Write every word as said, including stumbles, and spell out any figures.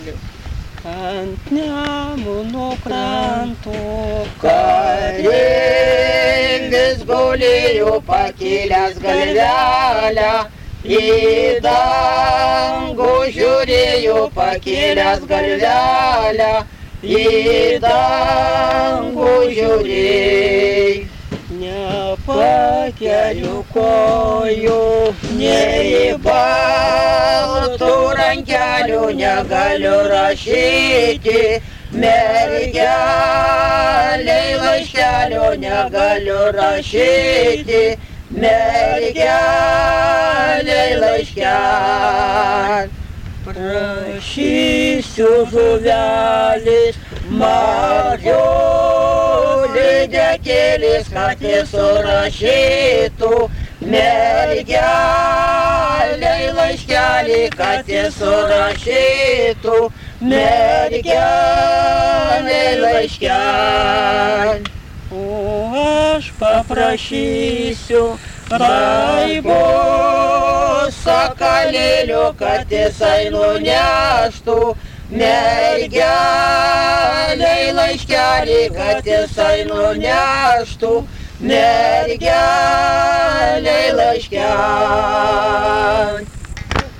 Ant Nemuno kranto kareivis gulėjo pakėlęs galvelę, į dangų žiūrėjo pakėlęs galvelę, į dangų žiūrėjo. Nepakeliu kojų, Nei baltų rankelių negaliu rašyti, mergeliai laiškelio negaliu rašyti, mergeliai laiškelio. prašysiu žuvelis, Mario lydekėlis, kad jis surašytų, mergeliai laiškelį, kad jis surašytų, mergeliai laiškelį. o aš paprašysiu Raibo sakalėlio, kad jisai nuneštų, mergeliai laiškelį, kad jisai nuneštų, mergeliai laiškelį.